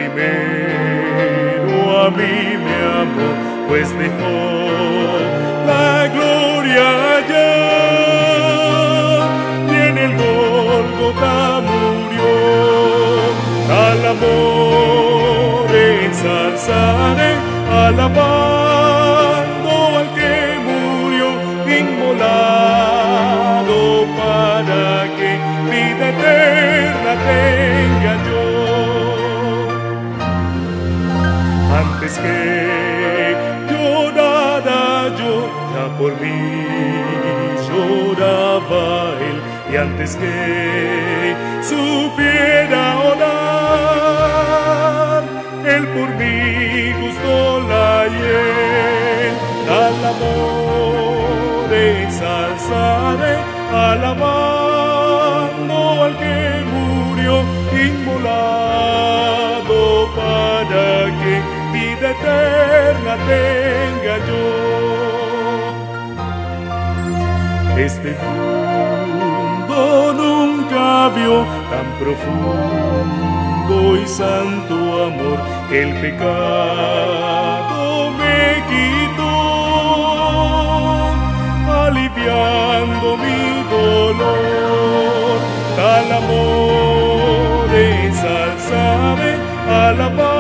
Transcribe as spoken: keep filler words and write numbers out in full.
primero a mí me amó, pues dejó la gloria allá y en el Gólgota murió. Al amor ensalzaré, alabando al que murió inmolado para que vida eterna tenga yo. Antes que llorara yo, ya por mí lloraba él, y antes que supiera orar, él por mí gustó la hiel. Al amor ensalzaré, alabando al que murió inmolado para que vida eterna tenga yo. Este mundo nunca vio tan profundo y santo amor, que el pecado me quitó, aliviando mi dolor. Tal amor ensalzaré, alabado